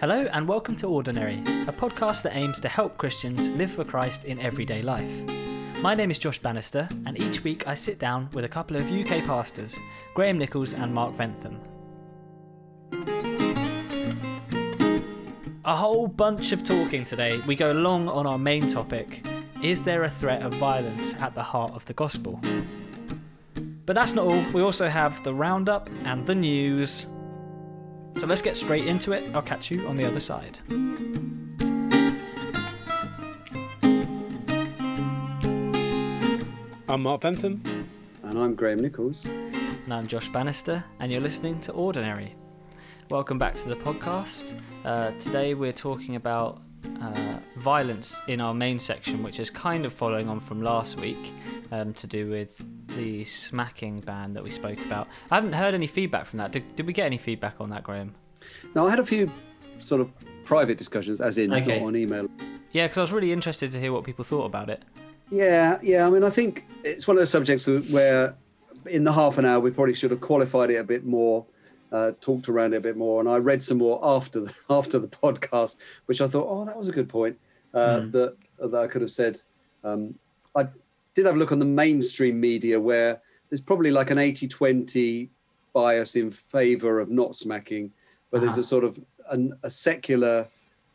Hello and welcome to Ordinary, a podcast that aims to help Christians live for Christ in everyday life. My name is Josh Bannister, and each week I sit down with a couple of UK pastors, Graham Nichols and Mark Bentham. A whole bunch of talking today. We go long on our main topic: is there a threat of violence at the heart of the gospel? But that's not all. We also have the roundup and the news. So let's get straight into it. I'll catch you on the other side. I'm Mark Bentham. And I'm Graham Nichols. And I'm Josh Bannister, and you're listening to Ordinary. Welcome back to the podcast. Today we're talking about violence in our main section, which is kind of following on from last week, to do with the smacking ban that we spoke about. I haven't heard any feedback from that. Did we get any feedback on that, Graham? No, I had a few sort of private discussions, as in not on email. Yeah, because I was really interested to hear what people thought about it. Yeah. I mean, I think it's one of those subjects where in the half an hour we probably should have qualified it a bit more, talked around it a bit more, and I read some more after the podcast, which I thought, oh, that was a good point that I could have said. I did have a look on the mainstream media where there's probably like an 80-20 bias in favour of not smacking, but there's a sort of a secular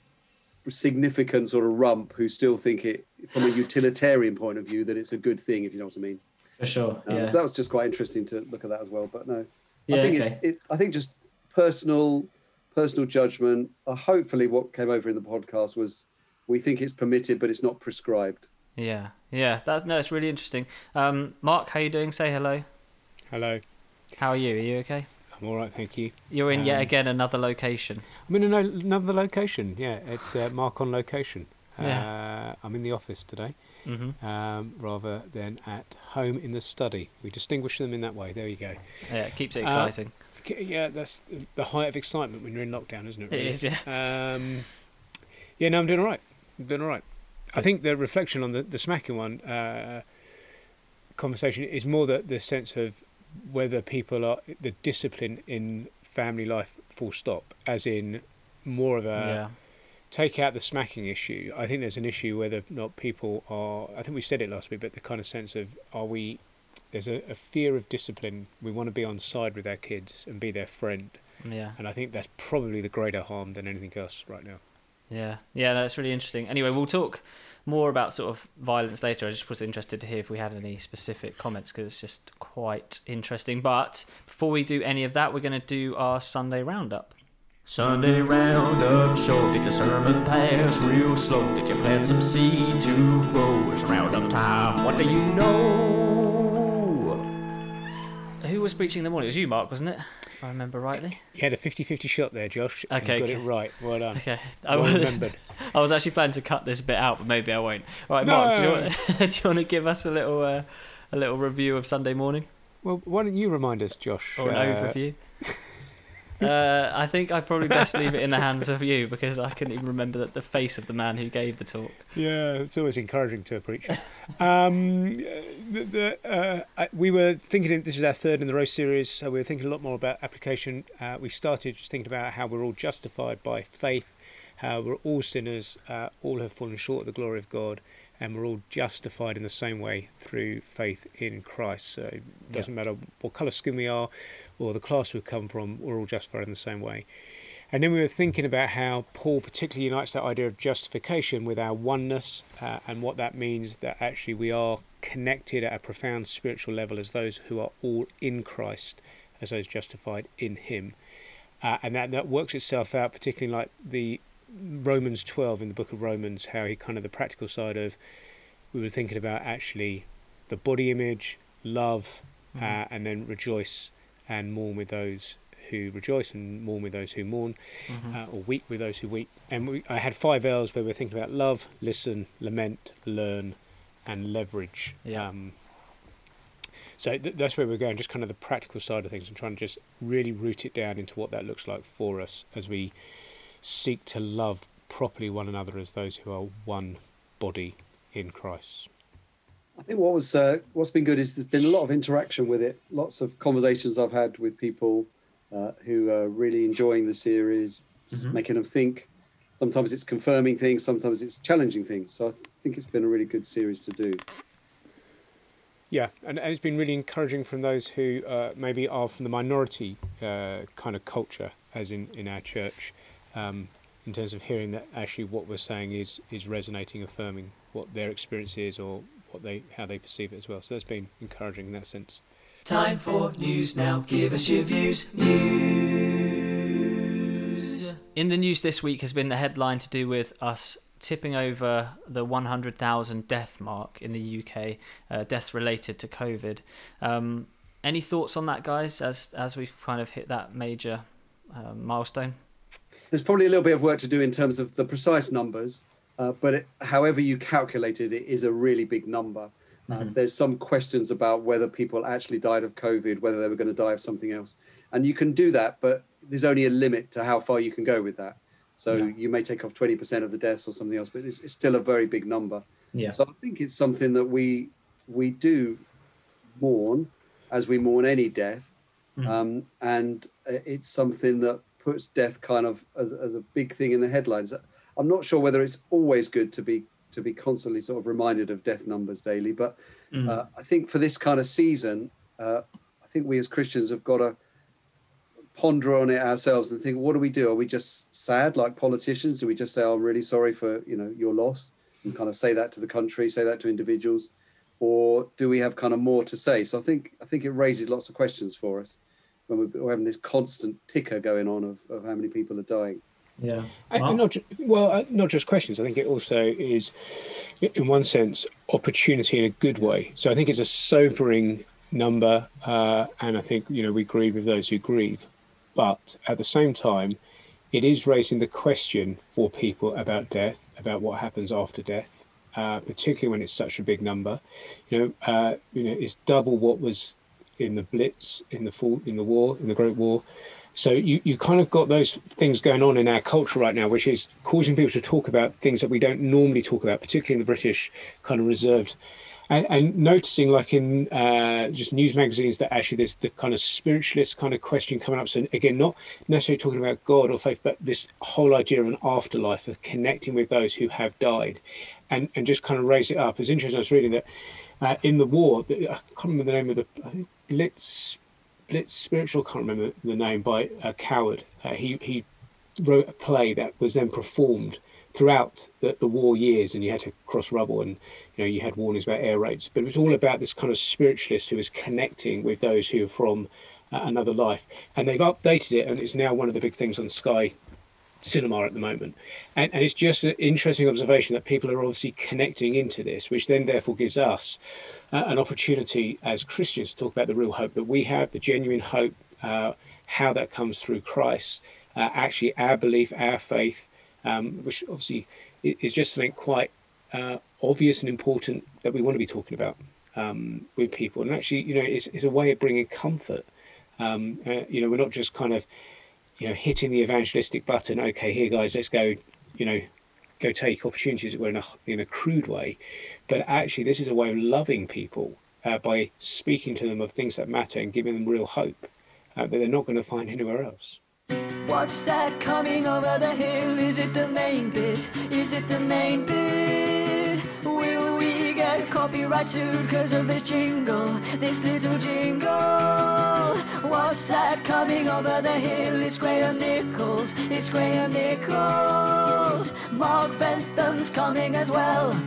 significant sort of rump who still think it, from a utilitarian point of view, that it's a good thing, if you know what I mean. For sure. So that was just quite interesting to look at that as well. But no, Yeah, I think I think just personal judgment. Hopefully, what came over in the podcast was we think it's permitted, but it's not prescribed. Yeah. That's really interesting. Mark, how are you doing? Say hello. Hello. How are you? Are you okay? I'm all right, thank you. You're in yet again another location. I'm in another location, yeah. It's Mark on location. Yeah. I'm in the office today, rather than at home in the study. We distinguish them in that way. There you go. Yeah, it keeps it exciting. Yeah, that's the height of excitement when you're in lockdown, isn't it? Really? It is, yeah. No, I'm doing all right. I think the reflection on the smacking one conversation is more the sense of whether people are the discipline in family life, full stop, as in more of a take out the smacking issue. I think there's an issue whether or not people are, I think we said it last week, but the kind of sense of there's a fear of discipline. We want to be on side with our kids and be their friend. Yeah. And I think that's probably the greater harm than anything else right now. Yeah, that's really interesting. Anyway, we'll talk more about sort of violence later. I just was interested to hear if we had any specific comments, because it's just quite interesting. But before we do any of that, we're going to do our Sunday roundup. Sunday roundup show, get the sermon passed real slow. Did you plant some seed to grow? It's roundup time, what do you know? Who was preaching in the morning? It was you, Mark, wasn't it? If I remember rightly. You had a 50-50 shot there, Josh. Okay, and got it right. Well done. Okay. Well remembered. I was actually planning to cut this bit out, but maybe I won't. All right, Mark, do you want to give us a little review of Sunday morning? Well, why don't you remind us, Josh? Or an overview? I think I'd probably best leave it in the hands of you, because I couldn't even remember the face of the man who gave the talk. Yeah, it's always encouraging to a preacher. We were thinking, this is our third in the Roast series, so we were thinking a lot more about application. We started just thinking about how we're all justified by faith, how we're all sinners, all have fallen short of the glory of God, and we're all justified in the same way through faith in Christ. So it doesn't matter what colour skin we are or the class we come from, we're all justified in the same way. And then we were thinking about how Paul particularly unites that idea of justification with our oneness, and what that means, that actually we are connected at a profound spiritual level as those who are all in Christ, as those justified in him. And that works itself out, particularly like the Romans 12 in the book of Romans, how he kind of the practical side of, we were thinking about actually the body image, love, and then rejoice and mourn with those who rejoice and mourn with those who mourn, or weep with those who weep. And I had 5 L's where we were thinking about love, listen, lament, learn, and leverage. So that's where we're going, just kind of the practical side of things, and trying to just really root it down into what that looks like for us as we seek to love properly one another as those who are one body in Christ. I think what's been good is there's been a lot of interaction with it. Lots of conversations I've had with people who are really enjoying the series, It's making them think. Sometimes it's confirming things, sometimes it's challenging things. So I think it's been a really good series to do. Yeah, and it's been really encouraging from those who maybe are from the minority kind of culture, as in our church, in terms of hearing that actually what we're saying is resonating, affirming what their experience is or how they perceive it as well. So that's been encouraging in that sense. Time for news now. Give us your views. News. In the news this week has been the headline to do with us tipping over the 100,000 death mark in the UK, deaths related to COVID. Any thoughts on that, guys, as we kind of hit that major milestone? There's probably a little bit of work to do in terms of the precise numbers, but however you calculate it, it is a really big number. There's some questions about whether people actually died of COVID, whether they were going to die of something else. And you can do that, but there's only a limit to how far you can go with that. So you may take off 20% of the deaths or something else, but it's still a very big number. Yeah. So I think it's something that we do mourn as we mourn any death. And it's something that puts death kind of as a big thing in the headlines. I'm not sure whether it's always good to be constantly sort of reminded of death numbers daily, but I think for this kind of season, I think we as Christians have got to ponder on it ourselves and think, what do we do? Are we just sad like politicians? Do we just say, oh, I'm really sorry for your loss, and kind of say that to the country, say that to individuals, or do we have kind of more to say? So I think it raises lots of questions for us when we're having this constant ticker going on of how many people are dying. Yeah. And not just questions. I think it also is, in one sense, opportunity in a good way. So I think it's a sobering number, and I think we grieve with those who grieve. But at the same time, it is raising the question for people about death, about what happens after death, particularly when it's such a big number. It's double what was in the Blitz, in the Great War. So you kind of got those things going on in our culture right now, which is causing people to talk about things that we don't normally talk about, particularly in the British kind of reserved. And noticing, like in just news magazines, that actually there's the kind of spiritualist kind of question coming up. So again, not necessarily talking about God or faith, but this whole idea of an afterlife, of connecting with those who have died, and just kind of raise it up. It's interesting. I was reading that in the war, I can't remember the name of the Blitz Spiritual, can't remember the name, by Coward. He wrote a play that was then performed throughout the war years, and you had to cross rubble, and you had warnings about air raids, but it was all about this kind of spiritualist who was connecting with those who are from another life. And they've updated it, and it's now one of the big things on Sky Cinema at the moment, and it's just an interesting observation that people are obviously connecting into this, which then therefore gives us an opportunity as Christians to talk about the real hope that we have, the genuine hope, how that comes through Christ, actually our belief, our faith, which obviously is just something quite obvious and important that we want to be talking about with people. And actually, it's a way of bringing comfort. We're not just kind of hitting the evangelistic button. Okay, here guys, let's go. Go take opportunities in a crude way, but actually, this is a way of loving people by speaking to them of things that matter and giving them real hope that they're not going to find anywhere else. What's that coming over the hill? Is it the main bit? Is it the main bit? Will we get copyright sued because of this jingle? This little jingle. What's that coming over the hill? It's Graham Nichols. It's Graham Nichols. Mark Fentham's coming as well.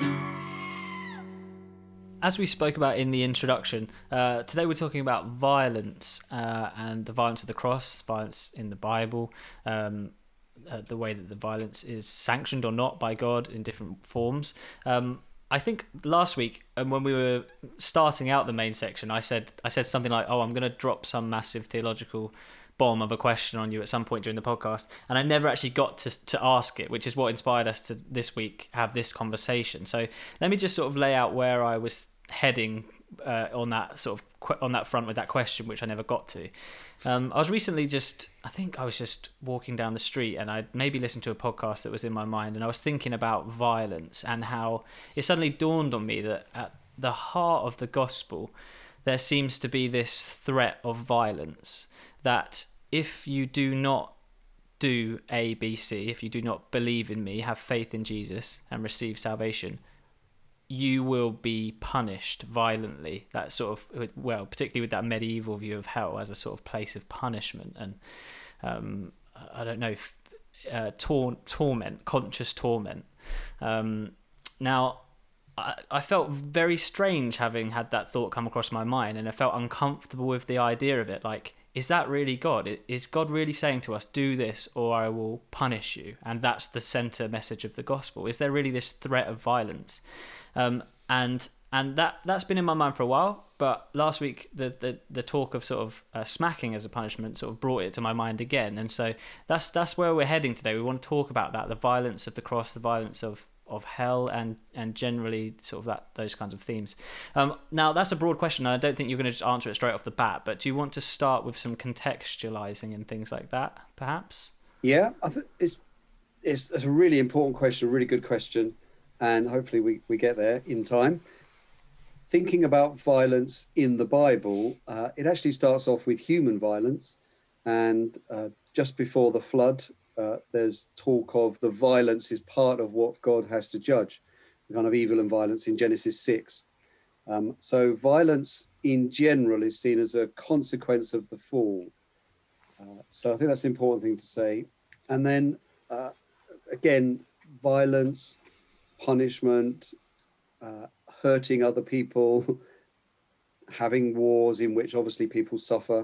As we spoke about in the introduction, today we're talking about violence and the violence of the cross, violence in the Bible, the way that the violence is sanctioned or not by God in different forms. I think last week, when we were starting out the main section, I said something like, "Oh, I'm going to drop some massive theological bomb of a question on you at some point during the podcast," and I never actually got to ask it, which is what inspired us to this week have this conversation. So let me just sort of lay out where I was heading on that front with that question, which I never got to. I was recently I think I was just walking down the street, and I'd maybe listened to a podcast that was in my mind, and I was thinking about violence and how it suddenly dawned on me that at the heart of the gospel there seems to be this threat of violence, that if you do not do A, B, C, if you do not believe in me, have faith in Jesus and receive salvation, you will be punished violently. That sort of, well, particularly with that medieval view of hell as a sort of place of punishment and I don't know, torment, conscious torment. Now, I felt very strange having had that thought come across my mind, and I felt uncomfortable with the idea of it. Like, is that really God? Is God really saying to us, do this or I will punish you? And that's the center message of the gospel. Is there really this threat of violence? And that's been in my mind for a while. But last week, the talk of sort of smacking as a punishment sort of brought it to my mind again. And so that's where we're heading today. We want to talk about that, the violence of the cross, the violence of hell, and generally sort of those kinds of themes. Now, that's a broad question. I don't think you're going to just answer it straight off the bat, but do you want to start with some contextualizing and things like that, perhaps? Yeah, I think it's a really important question, a really good question, and hopefully we get there in time. Thinking about violence in the Bible, it actually starts off with human violence, and just before the flood, there's talk of the violence is part of what God has to judge, the kind of evil and violence in Genesis 6. So violence in general is seen as a consequence of the fall. So I think that's an important thing to say. And then, again, violence, punishment, hurting other people, having wars in which obviously people suffer,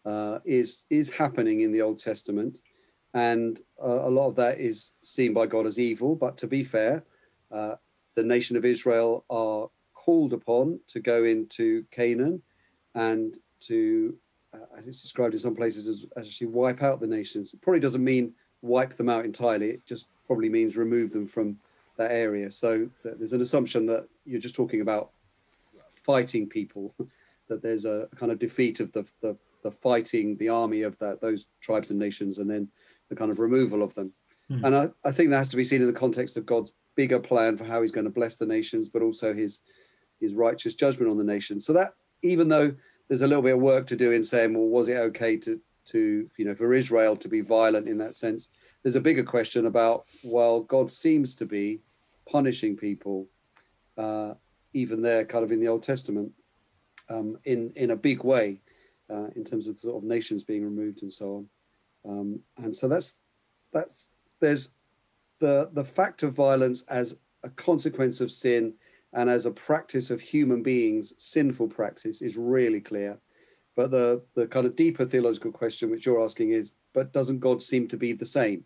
is happening in the Old Testament. And a lot of that is seen by God as evil. But to be fair, the nation of Israel are called upon to go into Canaan and to, as it's described in some places, as actually wipe out the nations. It probably doesn't mean wipe them out entirely. It just probably means remove them from that area. So there's an assumption that you're just talking about fighting people, that there's a kind of defeat of the fighting, the army of those tribes and nations, and then the kind of removal of them. And I think that has to be seen in the context of God's bigger plan for how he's going to bless the nations, but also his righteous judgment on the nations. So that, even though there's a little bit of work to do in saying, well, was it okay to for Israel to be violent in that sense? There's a bigger question about, well, God seems to be punishing people, even there kind of in the Old Testament, in a big way, in terms of sort of nations being removed and so on. And so there's the fact of violence as a consequence of sin and as a practice of human beings, sinful practice, is really clear. But the kind of deeper theological question which you're asking is, but doesn't God seem to be the same?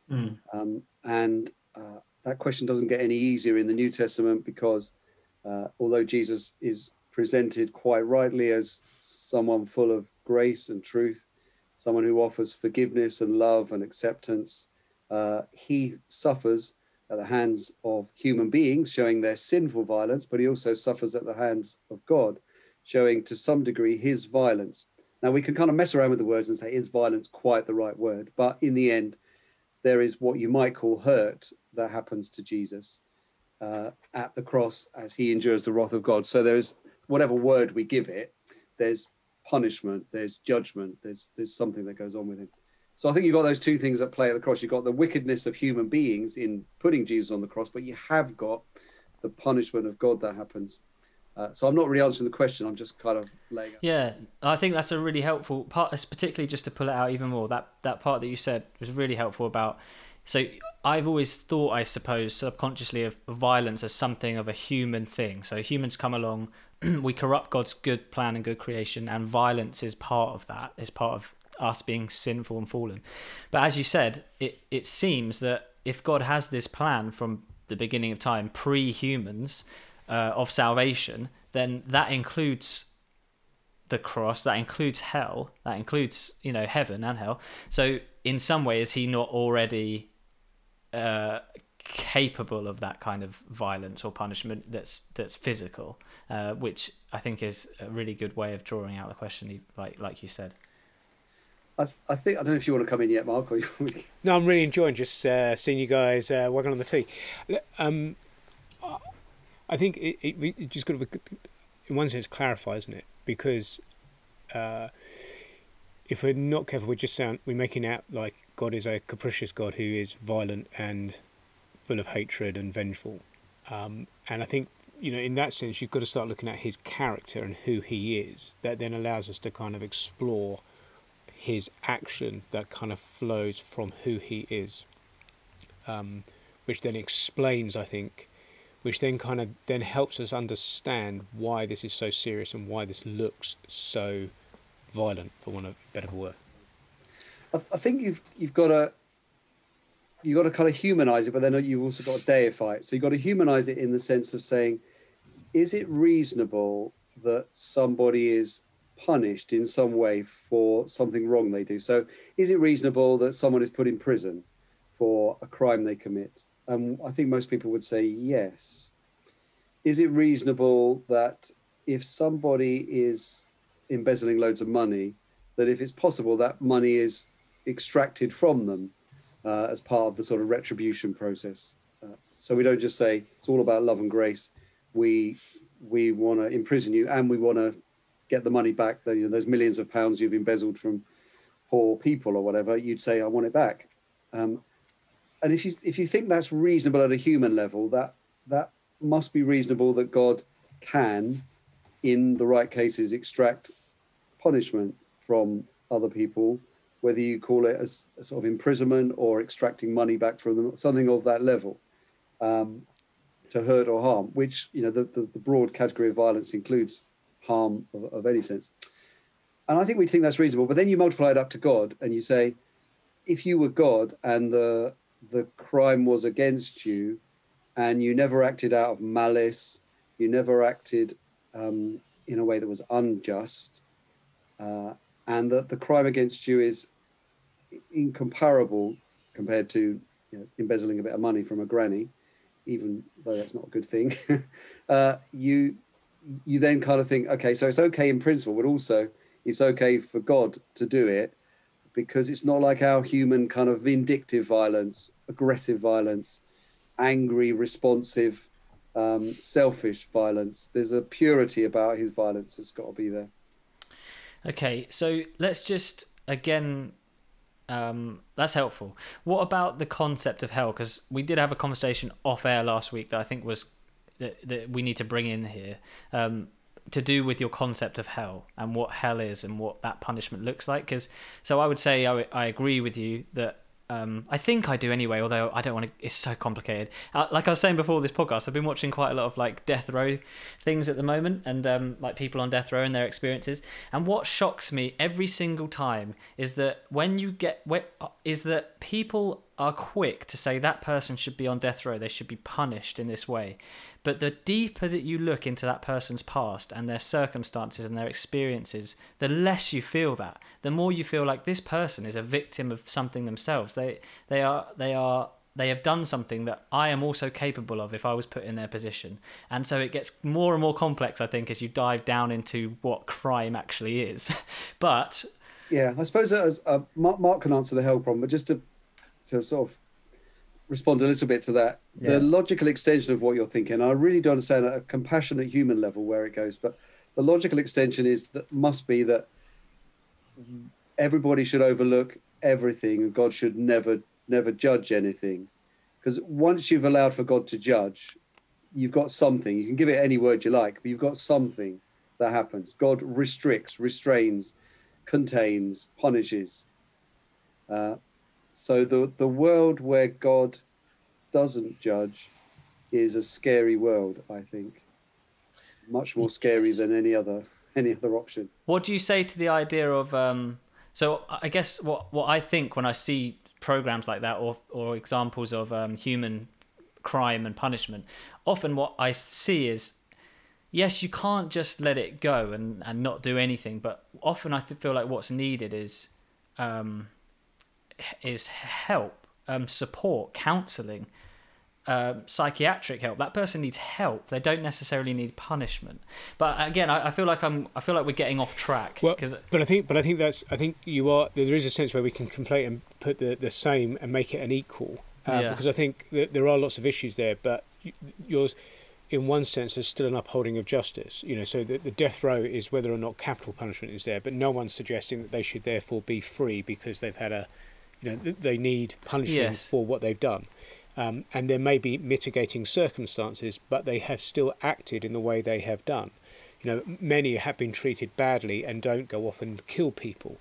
That question doesn't get any easier in the New Testament, because although Jesus is presented quite rightly as someone full of grace and truth, someone who offers forgiveness and love and acceptance, he suffers at the hands of human beings, showing their sinful violence, but he also suffers at the hands of God, showing to some degree his violence. Now, we can kind of mess around with the words and say, is violence quite the right word? But in the end, there is what you might call hurt that happens to Jesus at the cross as he endures the wrath of God. So there's, whatever word we give it, there's punishment, there's judgment, there's something that goes on with him. So I think you've got those two things at play at the cross. You've got the wickedness of human beings in putting Jesus on the cross, but you have got the punishment of God that happens. So I'm not really answering the question. I'm just kind of laying out. Yeah, I think that's a really helpful part, particularly just to pull it out even more. That part that you said was really helpful about. So I've always thought, I suppose, subconsciously of violence as something of a human thing. So humans come along, we corrupt God's good plan and good creation, and violence is part of that. It's part of us being sinful and fallen. But as you said, it seems that if God has this plan from the beginning of time, pre-humans, of salvation, then that includes the cross, that includes hell, that includes, heaven and hell. So in some way, is he not already capable of that kind of violence or punishment that's physical, which I think is a really good way of drawing out the question, like you said. I think, I don't know if you want to come in yet, Mark, or No, I'm really enjoying just seeing you guys working on the tea. I think it just got to be, in one sense, clarify, isn't it? Because if we're not careful, we're making out like God is a capricious God who is violent and full of hatred and vengeful. And I think, in that sense, you've got to start looking at his character and who he is. That then allows us to kind of explore his action that kind of flows from who he is, which then explains, I think, which then kind of then helps us understand why this is so serious and why this looks so violent, for want of a better word. I think you've got to kind of humanize it, but then you've also got to deify it. So you've got to humanize it in the sense of saying, is it reasonable that somebody is punished in some way for something wrong they do? So is it reasonable that someone is put in prison for a crime they commit? I think most people would say yes. Is it reasonable that if somebody is embezzling loads of money, that if it's possible that money is extracted from them as part of the sort of retribution process? So we don't just say it's all about love and grace. We want to imprison you and we want to get the money back. Those millions of pounds you've embezzled from poor people or whatever. You'd say, I want it back. And if you think that's reasonable at a human level, that must be reasonable that God can, in the right cases, extract punishment from other people, whether you call it a sort of imprisonment or extracting money back from them, something of that level, to hurt or harm, which, the broad category of violence includes harm of any sense. And I think we think that's reasonable, but then you multiply it up to God and you say, if you were God and the crime was against you and you never acted out of malice, you never acted in a way that was unjust, and that the crime against you is incomparable compared to embezzling a bit of money from a granny, even though that's not a good thing, you then kind of think, okay, so it's okay in principle, but also it's okay for God to do it, because it's not like our human kind of vindictive violence, aggressive violence, angry, responsive, selfish violence. There's a purity about his violence that's got to be there. Okay, so let's just, again, that's helpful. What about the concept of hell? Because we did have a conversation off air last week that I think was that we need to bring in here, to do with your concept of hell and what hell is and what that punishment looks like. So I would say I agree with you that I think I do anyway, although I don't want to, it's so complicated. Like I was saying before this podcast, I've been watching quite a lot of like death row things at the moment, and like people on death row and their experiences. And what shocks me every single time is that is that people are quick to say that person should be on death row, they should be punished in this way. But the deeper that you look into that person's past and their circumstances and their experiences, the less you feel that. The more you feel like this person is a victim of something themselves. They have done something that I am also capable of if I was put in their position. And so it gets more and more complex, I think, as you dive down into what crime actually is. But yeah, I suppose as Mark can answer the hell problem, but just to sort of respond a little bit to that, the logical extension of what you're thinking, I really don't understand at a compassionate human level where it goes, but the logical extension must be that everybody should overlook everything and God should never judge anything. Because once you've allowed for God to judge, you've got something. You can give it any word you like, but you've got something that happens. God restricts, restrains, contains, punishes. So the world where God doesn't judge is a scary world, I think. Much more scary than any other option. What do you say to the idea of so I guess what I think when I see programs like that or examples of human crime and punishment, often what I see is, yes, you can't just let it go and not do anything, but often I feel like what's needed is help, support, counselling, psychiatric help. That person needs help. They don't necessarily need punishment. But again, I feel like we're getting off track. Well, but I think there is a sense where we can conflate and put the same and make it an equal. Because I think that there are lots of issues there. But in one sense, there's still an upholding of justice. So the death row is whether or not capital punishment is there, but no one's suggesting that they should therefore be free because they've had they need punishment Yes. for what they've done. And there may be mitigating circumstances, but they have still acted in the way they have done. Many have been treated badly and don't go off and kill people.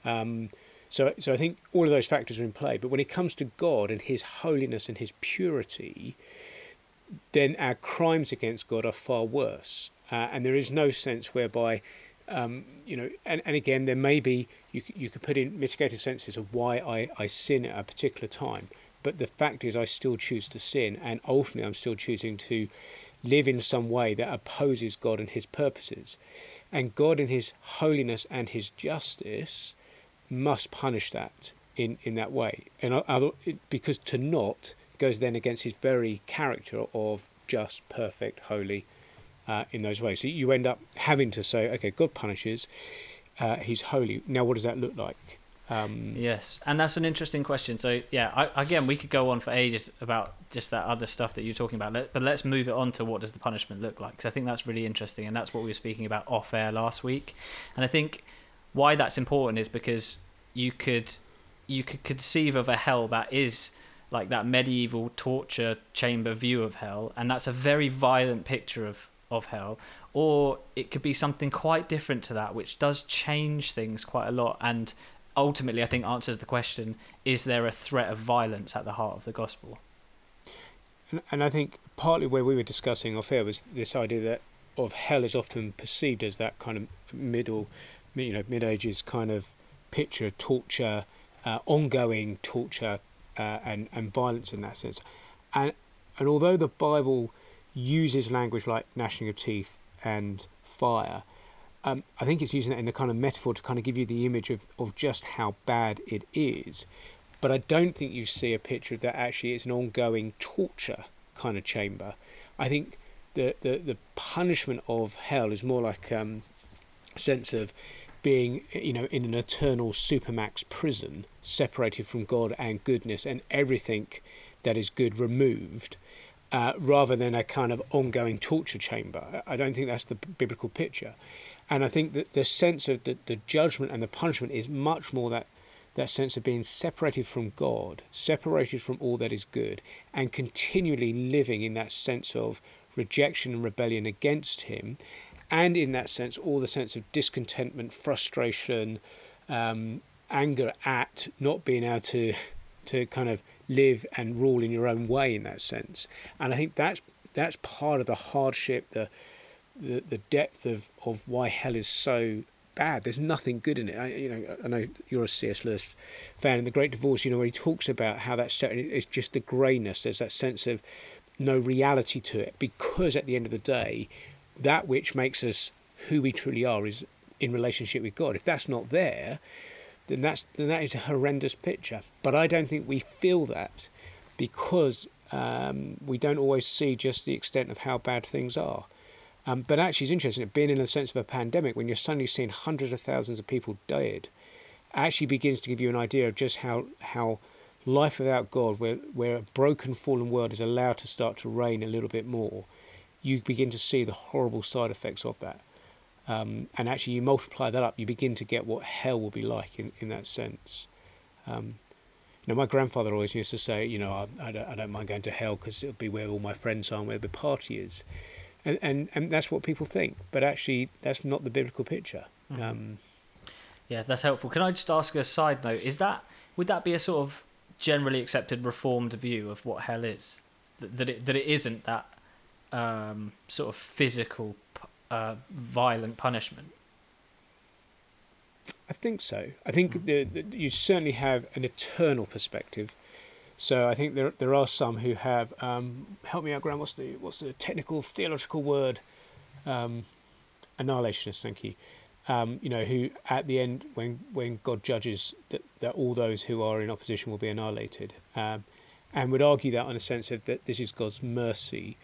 So I think all of those factors are in play. But when it comes to God and his holiness and his purity, then our crimes against God are far worse. And there is no sense whereby, and again, there may be, you could put in mitigated senses of why I sin at a particular time. But the fact is I still choose to sin, and ultimately I'm still choosing to live in some way that opposes God and his purposes. And God in his holiness and his justice must punish that in that way. And because to not goes then against his very character of just, perfect, holy in those ways. So you end up having to say, okay, God punishes, he's holy. Now what does that look like? Yes, and that's an interesting question. So yeah, again, we could go on for ages about just that other stuff that you're talking about, but let's move it on to what does the punishment look like, because I think that's really interesting, and that's what we were speaking about off air last week. And I think why that's important is because you could conceive of a hell that is like that medieval torture chamber view of hell, and that's a very violent picture of hell, or it could be something quite different to that, which does change things quite a lot, and ultimately I think answers the question, is there a threat of violence at the heart of the gospel? And I think partly where we were discussing off air was this idea that of hell is often perceived as that kind of mid-ages kind of picture, torture, ongoing torture, and violence in that sense. And although the Bible uses language like gnashing of teeth and fire, I think it's using that in the kind of metaphor to kind of give you the image of just how bad it is. But I don't think you see a picture that actually is an ongoing torture kind of chamber. I think the punishment of hell is more like a sense of being, in an eternal supermax prison, separated from God and goodness and everything that is good removed, rather than a kind of ongoing torture chamber. I don't think that's the biblical picture. And I think that the sense of the judgment and the punishment is much more that sense of being separated from God, separated from all that is good, and continually living in that sense of rejection and rebellion against him, and in that sense, all the sense of discontentment, frustration, anger at not being able to kind of live and rule in your own way in that sense. And I think that's part of the hardship, the depth of why hell is so bad. There's nothing good in it. I know you're a C.S. Lewis fan. In The Great Divorce, where he talks about how that's set, it's just the greyness. There's that sense of no reality to it, because at the end of the day, that which makes us who we truly are is in relationship with God. If that's not there, then that is a horrendous picture. But I don't think we feel that because we don't always see just the extent of how bad things are. But actually it's interesting, being in the sense of a pandemic, when you're suddenly seeing hundreds of thousands of people dead, actually begins to give you an idea of just how life without God, where a broken, fallen world is allowed to start to reign a little bit more, you begin to see the horrible side effects of that. And actually you multiply that up, you begin to get what hell will be like in that sense. My grandfather always used to say, I don't mind going to hell because it'll be where all my friends are and where the party is. And that's what people think, but actually that's not the biblical picture. Yeah, that's helpful. Can I just ask a side note? Would that be a sort of generally accepted reformed view of what hell is? That it isn't that sort of physical, violent punishment? I think so. I think you certainly have an eternal perspective. So I think there are some who have help me out, Graham. What's the technical theological word? Annihilationists. Thank you. Who at the end, when God judges, that all those who are in opposition will be annihilated, and would argue that on a sense of that this is God's mercy.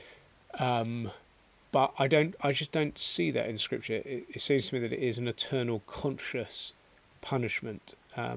But I just don't see that in Scripture. It seems to me that it is an eternal conscious punishment.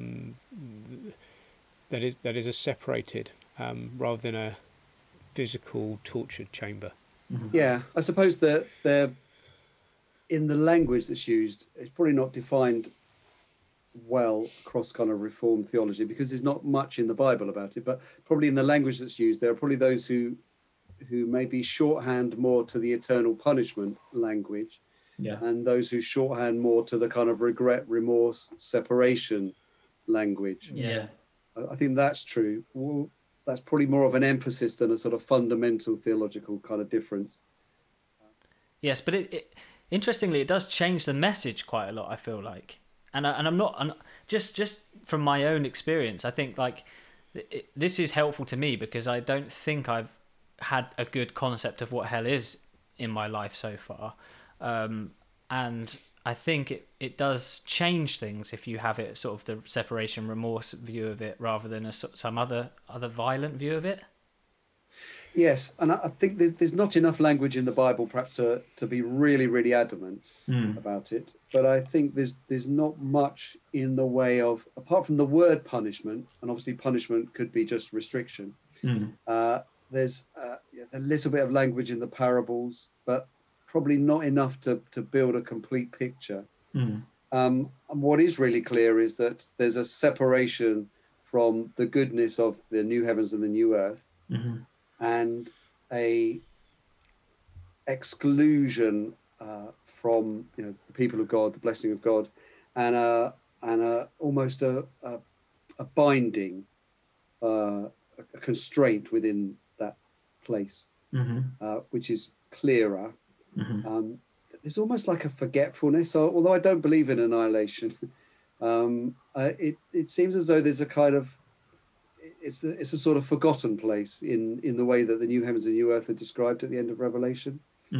That is a separated rather than a physical tortured chamber. Yeah, I suppose that they're in the language that's used, it's probably not defined well across kind of Reformed theology because there's not much in the Bible about it. But probably in the language that's used, there are probably those who maybe shorthand more to the eternal punishment language, and those who shorthand more to the kind of regret, remorse, separation language. Yeah. I think that's true. Well, that's probably more of an emphasis than a sort of fundamental theological kind of difference. Yes, but it interestingly, it does change the message quite a lot, I feel like. And I'm not just from my own experience, I think like this is helpful to me because I don't think I've had a good concept of what hell is in my life so far. And I think it does change things if you have it sort of the separation remorse view of it rather than some other violent view of it. Yes, and I think there's not enough language in the Bible perhaps to be really, really adamant about it. But I think there's not much in the way of, apart from the word punishment, and obviously punishment could be just restriction. There's a little bit of language in the parables, but probably not enough to build a complete picture. And what is really clear is that there's a separation from the goodness of the new heavens and the new earth, and a exclusion from the people of God, the blessing of God, and almost a binding, a constraint within that place, which is clearer. There's almost like a forgetfulness. So, although I don't believe in annihilation, it seems as though there's a kind of it's a sort of forgotten place in the way that the new heavens and new earth are described at the end of Revelation.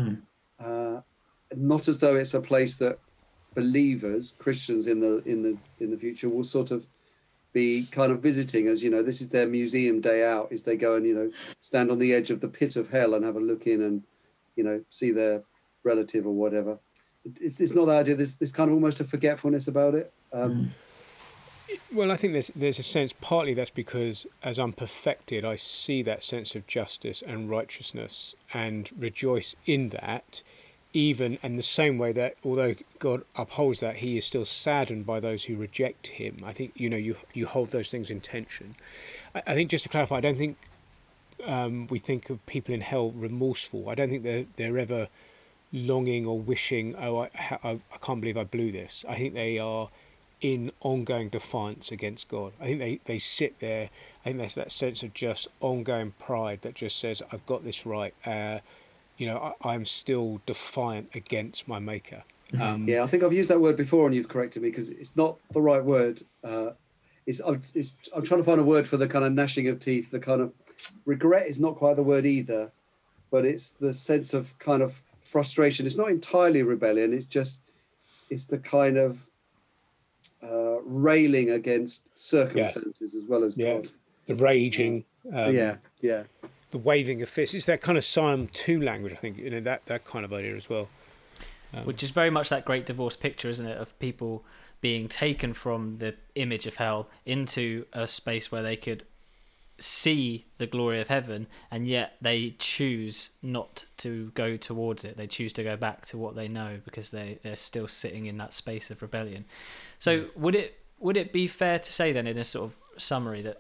Not as though it's a place that believers, Christians in the future, will sort of be kind of visiting as, this is their museum day out, is they go and, stand on the edge of the pit of hell and have a look in and, see their relative or whatever. It's not the idea. There's kind of almost a forgetfulness about it. Well, I think there's a sense, partly that's because as I'm perfected, I see that sense of justice and righteousness and rejoice in that, even in the same way that although God upholds that, he is still saddened by those who reject him. I think, you hold those things in tension. I think, just to clarify, I don't think we think of people in hell remorseful. I don't think they're ever longing or wishing, I can't believe I blew this. I think they are in ongoing defiance against God. I think they sit there. I think there's that sense of just ongoing pride that just says, I've got this right. I'm still defiant against my maker. Yeah, I think I've used that word before and you've corrected me because it's not the right word. I'm trying to find a word for the kind of gnashing of teeth, the kind of regret is not quite the word either, but it's the sense of kind of frustration. It's not entirely rebellion. It's the kind of railing against circumstances as well as God. The raging. The waving of fists. It's that kind of Psalm 2 language, I think, that kind of idea as well. Which is very much that great divorce picture, isn't it, of people being taken from the image of hell into a space where they could see the glory of heaven, and yet they choose not to go towards it. They choose to go back to what they know because they're still sitting in that space of rebellion. So would it be fair to say then, in a sort of summary, that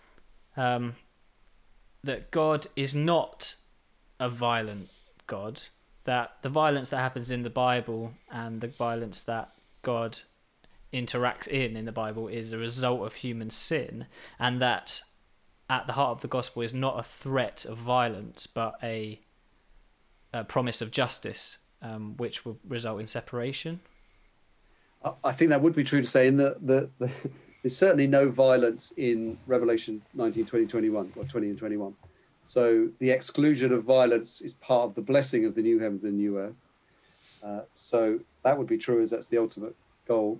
that God is not a violent God, that the violence that happens in the Bible and the violence that God interacts in the Bible is a result of human sin, and that at the heart of the gospel is not a threat of violence but a promise of justice, which will result in separation? I think that would be true to say in that there's certainly no violence in Revelation 19, 20, 21, or 20 and 21. So the exclusion of violence is part of the blessing of the new heavens and new earth. So that would be true, as that's the ultimate goal.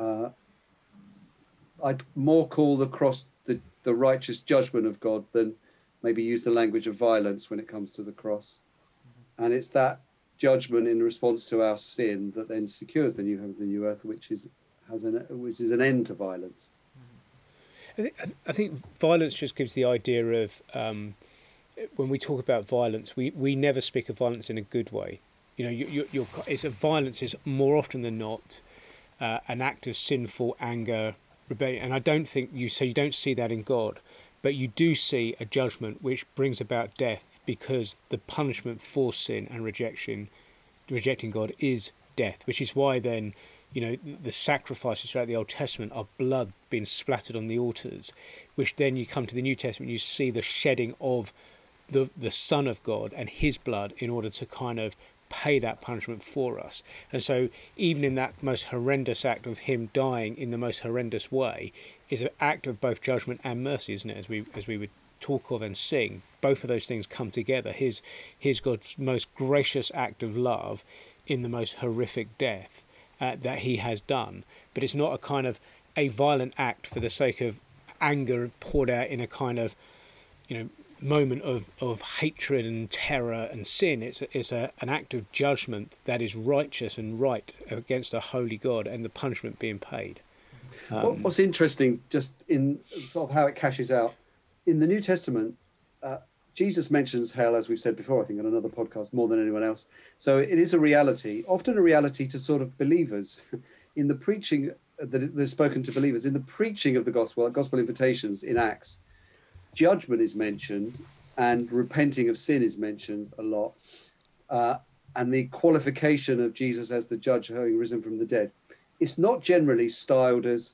I'd more call the cross the righteous judgment of God than maybe use the language of violence when it comes to the cross. And it's that judgment in response to our sin that then secures the new heavens and new earth, which is an end to violence. I think violence just gives the idea of when we talk about violence, we never speak of violence in a good way. You know, it's a violence is more often than not an act of sinful anger, rebellion, and I don't think you don't see that in God, but you do see a judgment which brings about death, because the punishment for sin and rejecting God is death, which is why then, you know, the sacrifices throughout the Old Testament are blood being splattered on the altars, which then you come to the New Testament, you see the shedding of the Son of God and his blood in order to kind of pay that punishment for us. And so even in that most horrendous act of him dying in the most horrendous way is an act of both judgment and mercy, isn't it? As we would talk of and sing, both of those things come together. His God's most gracious act of love in the most horrific death that he has done, but it's not a kind of a violent act for the sake of anger poured out in a kind of, you know, moment of hatred and terror and sin. It's an act of judgment that is righteous and right against a holy God, and the punishment being paid. What's interesting, just in sort of how it cashes out in the New Testament, Jesus mentions hell, as we've said before, I think on another podcast, more than anyone else. So it is a reality, often a reality to sort of believers in the preaching that is spoken to believers in the preaching of the gospel, gospel invitations in Acts. Judgment is mentioned, and repenting of sin is mentioned a lot, and the qualification of Jesus as the judge having risen from the dead. It's not generally styled as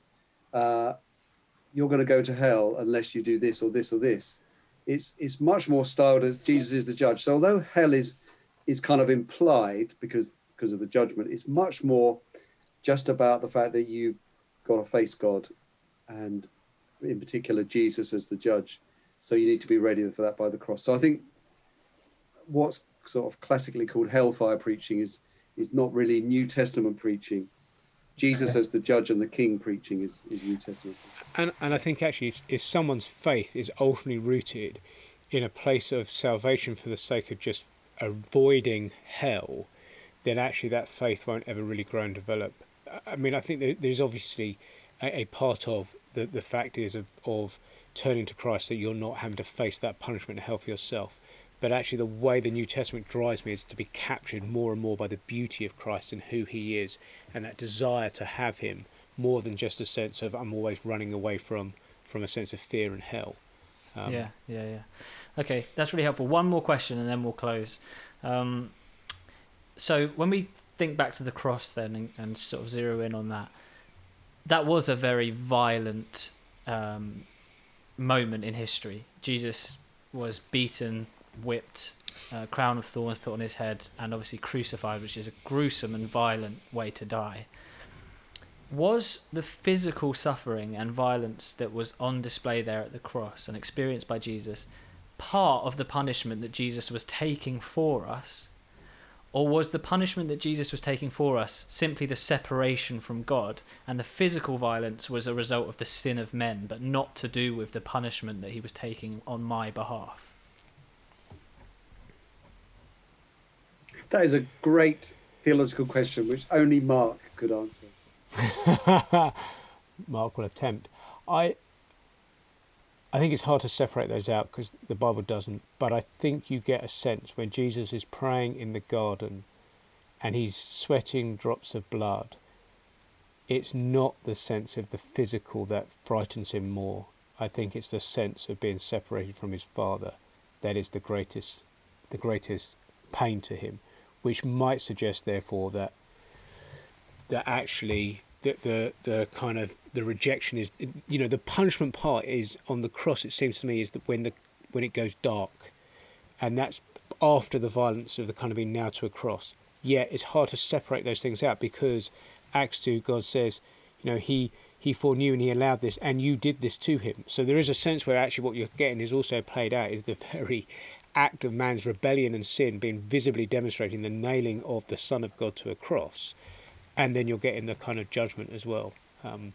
you're going to go to hell unless you do this or this or this. It's much more styled as Jesus is the judge. So although hell is kind of implied because of the judgment, it's much more just about the fact that you've got to face God, and in particular Jesus as the judge. So you need to be ready for that by the cross. So I think what's sort of classically called hellfire preaching is not really New Testament preaching. Jesus as the judge and the king preaching is New Testament. And I think actually if someone's faith is ultimately rooted in a place of salvation for the sake of just avoiding hell, then actually that faith won't ever really grow and develop. I mean, I think there's obviously a part of the fact is of turning to Christ, that you're not having to face that punishment and hell for yourself. But actually the way the New Testament drives me is to be captured more and more by the beauty of Christ and who he is, and that desire to have him more than just a sense of I'm always running away from a sense of fear and hell. Yeah. Okay, that's really helpful. One more question and then we'll close. So when we think back to the cross then and sort of zero in on that was a very violent moment in history. Jesus was beaten, whipped, crown of thorns put on his head, and obviously crucified, which is a gruesome and violent way to die. Was the physical suffering and violence that was on display there at the cross and experienced by Jesus part of the punishment that Jesus was taking for us? Or was the punishment that Jesus was taking for us simply the separation from God, and the physical violence was a result of the sin of men, but not to do with the punishment that he was taking on my behalf? That is a great theological question, which only Mark could answer. Mark will attempt. I think it's hard to separate those out because the Bible doesn't, but I think you get a sense when Jesus is praying in the garden and he's sweating drops of blood, it's not the sense of the physical that frightens him more. I think it's the sense of being separated from his Father that is the greatest pain to him, which might suggest therefore that actually the kind of the rejection is, you know, the punishment part is on the cross. It seems to me is that when it goes dark, and that's after the violence of the kind of being nailed to a cross. Yet it's hard to separate those things out because Acts 2, God says, you know, he foreknew and he allowed this, and you did this to him. So there is a sense where actually what you're getting is also played out is the very act of man's rebellion and sin being visibly demonstrating the nailing of the Son of God to a cross. And then you're getting the kind of judgment as well. I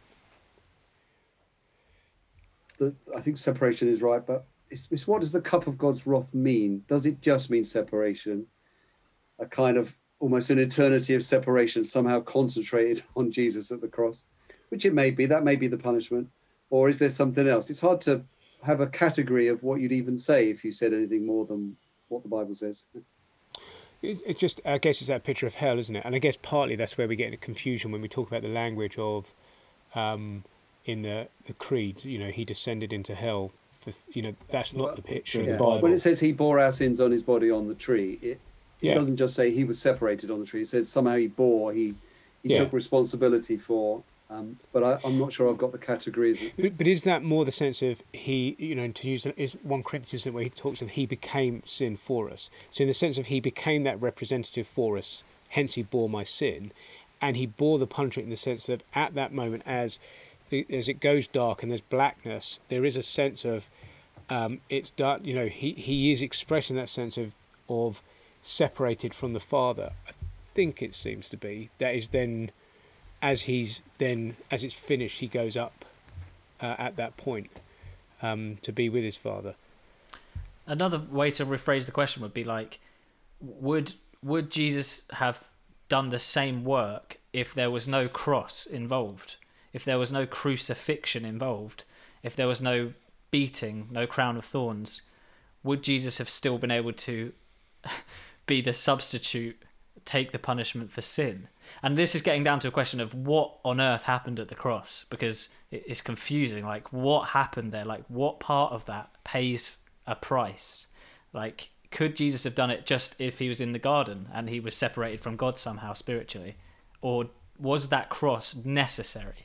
think separation is right, but it's what does the cup of God's wrath mean? Does it just mean separation? A kind of almost an eternity of separation somehow concentrated on Jesus at the cross, which it may be. That may be the punishment. Or is there something else? It's hard to have a category of what you'd even say if you said anything more than what the Bible says. It's just, I guess it's that picture of hell, isn't it? And I guess partly that's where we get into confusion when we talk about the language of, in the creed, he descended into hell. That's not the picture of the Bible. When it says he bore our sins on his body on the tree, it doesn't just say he was separated on the tree. It says somehow he took responsibility for. But I'm not sure I've got the categories. But is that more the sense of he, to use is 1 Corinthians where he talks of he became sin for us. So in the sense of he became that representative for us, hence he bore my sin, and he bore the punishment in the sense of at that moment as it goes dark and there's blackness, there is a sense of it's dark. He is expressing that sense of separated from the Father. I think it seems to be that is then. As it's finished, he goes up at that point to be with his Father. Another way to rephrase the question would be like, would Jesus have done the same work if there was no cross involved, if there was no crucifixion involved, if there was no beating, no crown of thorns? Would Jesus have still been able to be the substitute, take the punishment for sin? And this is getting down to a question of what on earth happened at the cross, because it's confusing. Like, what happened there? Like, what part of that pays a price? Like, could Jesus have done it just if he was in the garden and he was separated from God somehow spiritually? Or was that cross necessary?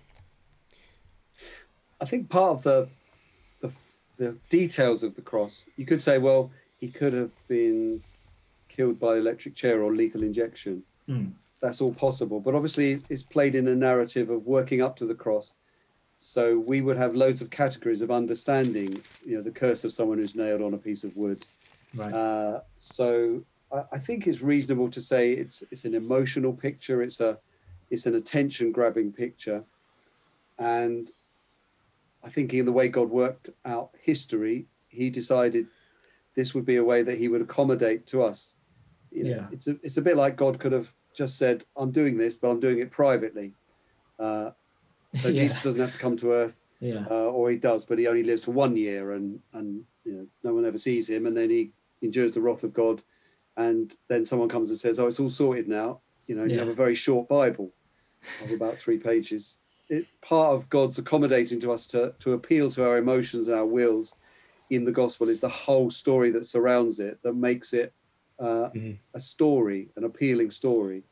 I think part of the details of the cross, you could say, well, he could have been killed by electric chair or lethal injection. That's all possible, but obviously it's played in a narrative of working up to the cross. So we would have loads of categories of understanding, the curse of someone who's nailed on a piece of wood. Right. So I think it's reasonable to say it's an emotional picture. It's an attention-grabbing picture, and I think in the way God worked out history, he decided this would be a way that he would accommodate to us. It's a bit like God could have just said, I'm doing this, but I'm doing it privately. So Jesus doesn't have to come to earth, or he does, but he only lives for 1 year and no one ever sees him. And then he endures the wrath of God. And then someone comes and says, oh, it's all sorted now. You have a very short Bible of about 3 pages. Part of God's accommodating to us to appeal to our emotions and our wills in the gospel is the whole story that surrounds it, that makes it a story, an appealing story.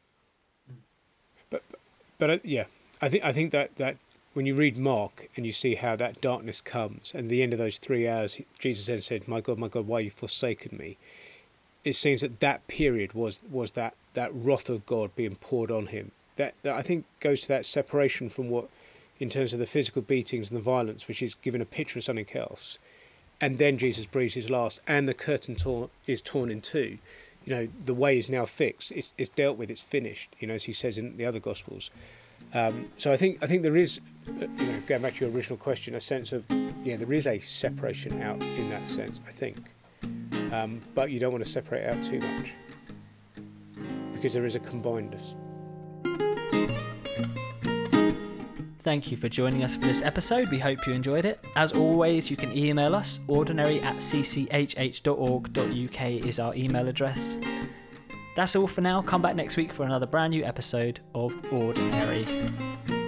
But I think that when you read Mark and you see how that darkness comes, and at the end of those 3 hours, Jesus then said, my God, why have you forsaken me? It seems that period was that wrath of God being poured on him. That I think goes to that separation from what, in terms of the physical beatings and the violence, which is given a picture of something else. And then Jesus breathes his last, and the curtain is torn in two. The way is now fixed. It's dealt with. It's finished. As he says in the other Gospels. So I think there is, going back to your original question, a sense of there is a separation out in that sense. I think, but you don't want to separate out too much because there is a combinedness. Thank you for joining us for this episode. We hope you enjoyed it. As always, you can email us. ordinary@cchh.org.uk is our email address. That's all for now. Come back next week for another brand new episode of Ordinary.